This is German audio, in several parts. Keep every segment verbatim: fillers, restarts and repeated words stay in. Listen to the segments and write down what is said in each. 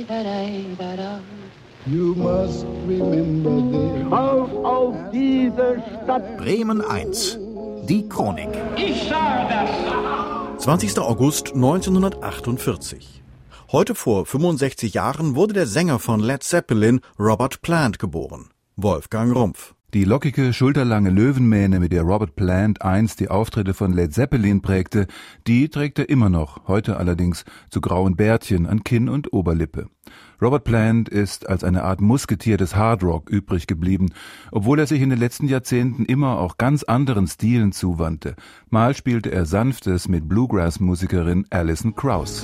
You must remember this. Auf, auf diese Stadt. Bremen eins. Die Chronik. Ich sah das. zwanzigster August neunzehnhundertachtundvierzig. Heute vor fünfundsechzig Jahren wurde der Sänger von Led Zeppelin, Robert Plant, geboren. Wolfgang Rumpf. Die lockige, schulterlange Löwenmähne, mit der Robert Plant einst die Auftritte von Led Zeppelin prägte, die trägt er immer noch, heute allerdings zu grauen Bärtchen an Kinn und Oberlippe. Robert Plant ist als eine Art Musketier des Hard Rock übrig geblieben, obwohl er sich in den letzten Jahrzehnten immer auch ganz anderen Stilen zuwandte. Mal spielte er Sanftes mit Bluegrass-Musikerin Alison Krauss.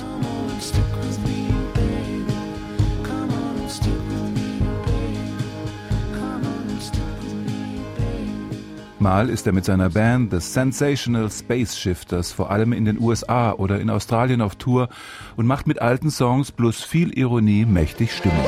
Mal ist er mit seiner Band The Sensational Space Shifters vor allem in den U S A oder in Australien auf Tour und macht mit alten Songs plus viel Ironie mächtig Stimmung.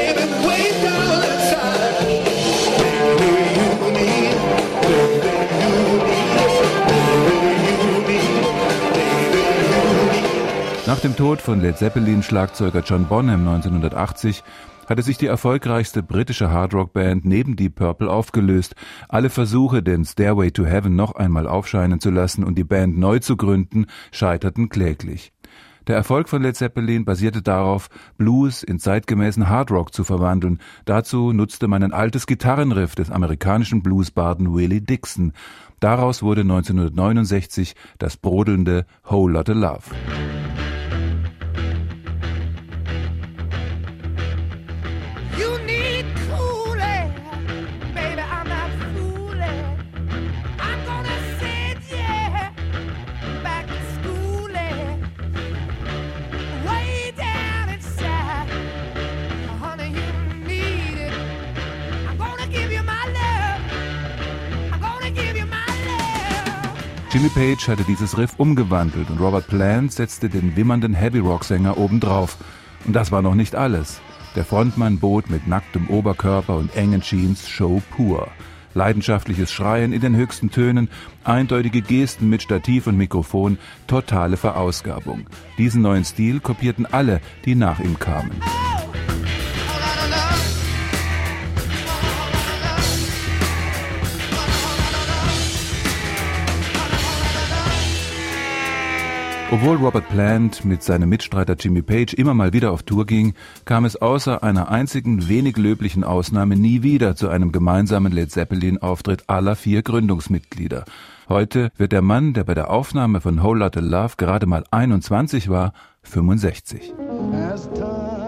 Nach dem Tod von Led Zeppelin-Schlagzeuger John Bonham neunzehnhundertachtzig hatte sich die erfolgreichste britische Hardrock-Band neben Deep Purple aufgelöst. Alle Versuche, den Stairway to Heaven noch einmal aufscheinen zu lassen und die Band neu zu gründen, scheiterten kläglich. Der Erfolg von Led Zeppelin basierte darauf, Blues in zeitgemäßen Hardrock zu verwandeln. Dazu nutzte man ein altes Gitarrenriff des amerikanischen Bluesbarden Willie Dixon. Daraus wurde neunzehnhundertneunundsechzig das brodelnde Whole Lotta Love. Jimmy Page hatte dieses Riff umgewandelt und Robert Plant setzte den wimmernden Heavy-Rock-Sänger obendrauf. Und das war noch nicht alles. Der Frontmann bot mit nacktem Oberkörper und engen Jeans Show pur. Leidenschaftliches Schreien in den höchsten Tönen, eindeutige Gesten mit Stativ und Mikrofon, totale Verausgabung. Diesen neuen Stil kopierten alle, die nach ihm kamen. Obwohl Robert Plant mit seinem Mitstreiter Jimmy Page immer mal wieder auf Tour ging, kam es außer einer einzigen wenig löblichen Ausnahme nie wieder zu einem gemeinsamen Led Zeppelin-Auftritt aller vier Gründungsmitglieder. Heute wird der Mann, der bei der Aufnahme von Whole Lotta Love gerade mal einundzwanzig war, fünfundsechzig.